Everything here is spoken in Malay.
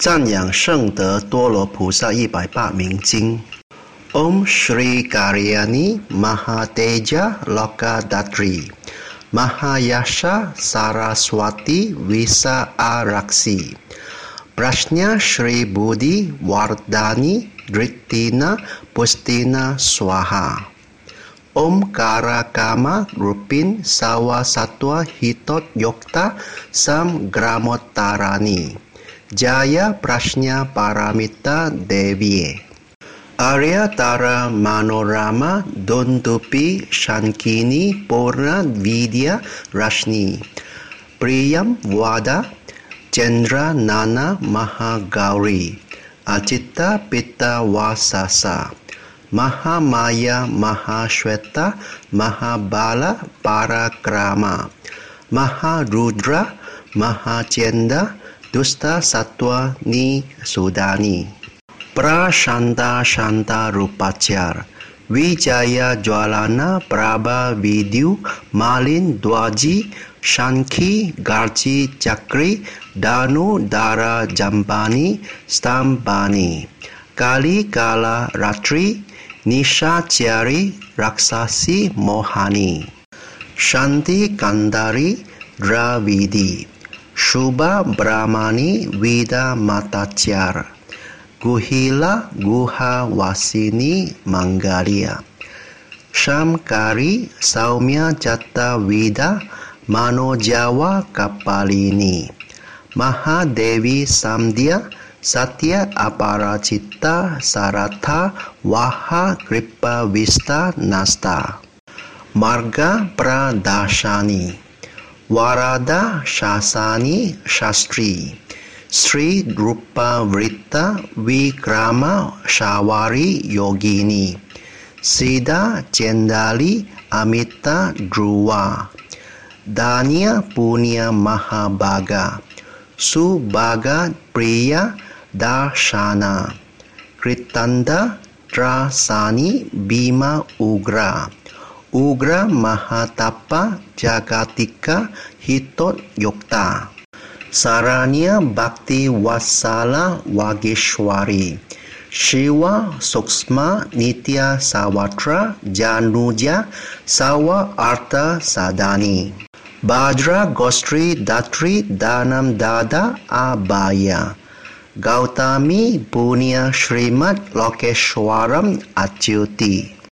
赞扬圣德多罗菩萨108名经。Om Shri Karyani Mahateja Lokadatri Mahayasha Saraswati Visa Araksi Prashnya Shri Buddhi Wardani Drittina Pustina Swaha Om Karakama Rupin Sawa Satwa Hitot Yokta Sam Gramotarani Jaya Prashnya Paramita Deviye Arya Tara Manorama Dundupi Shankini Purna Vidya Rashni Priyam Wada Chandra Nana Mahagauri Acita Pita Vasasa Mahamaya Mahashweta Mahabala Parakrama Maharudra Mahachenda Dusta Satwa Ni Sudani Prashanta Shanta Rupachar Vijaya Jwalana Prabha Vidyu Malin Dwaji Shankhi Garchi Chakri Danu Dara Jambani Stambani Kali Kala Ratri Nisha Chari Raksasi Mohani Shanti Kandari Dravidi Shubha Brahmani Vida Matachar Guhila Guha Wasini Mangalia Shamkari Saumya Jatta Vida Manojawa Kapalini Mahadevi Samdhya Satya Aparacita Saratha Waha Kripa Vista Nasta Marga Pradashani Warada Shasani Shastri Sri Rupa Vritta Vikrama Shawari Yogini Siddha Chendali Amita Dhruva Danya Punya Mahabhaga Subhaga Priya Darshana Kritanda Trasani Bhima Ugra Ugra Mahatapa Jagatika Hitot Yokta Saranya Bhakti Vatsala Vageshwari Shiva Suksma Nitya Sawatra Januja Sawa Artha Sadani Bhadra Gostri Datri Danam Dada Abaya Gautami Punya Srimad Lokeshwaram Achyuti